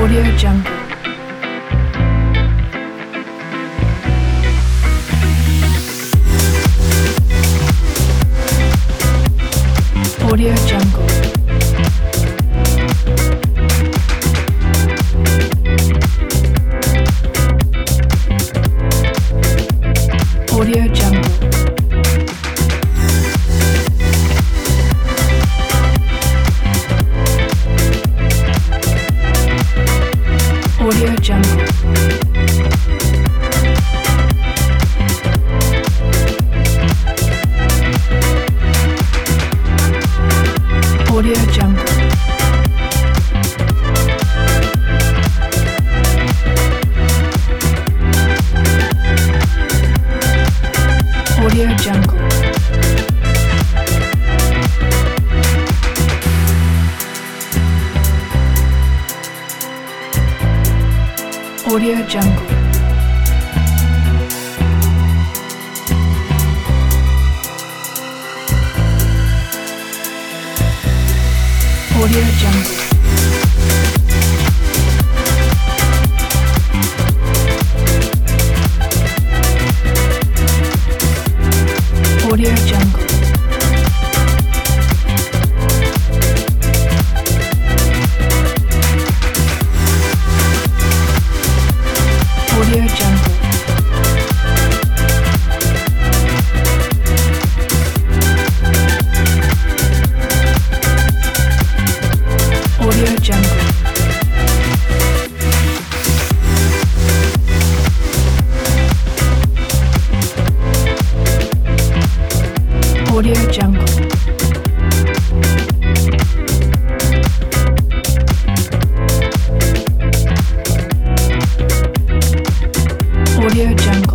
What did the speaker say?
Audio Jungle. Audio Jungle. Audio Jungle. Audio Jungle. Audio Jungle. Audio Jungle. Audio Jungle. Audio Jungle. Audio Jungle. Audio Jungle. Audio Jungle. Audio Jungle. Audio Jungle.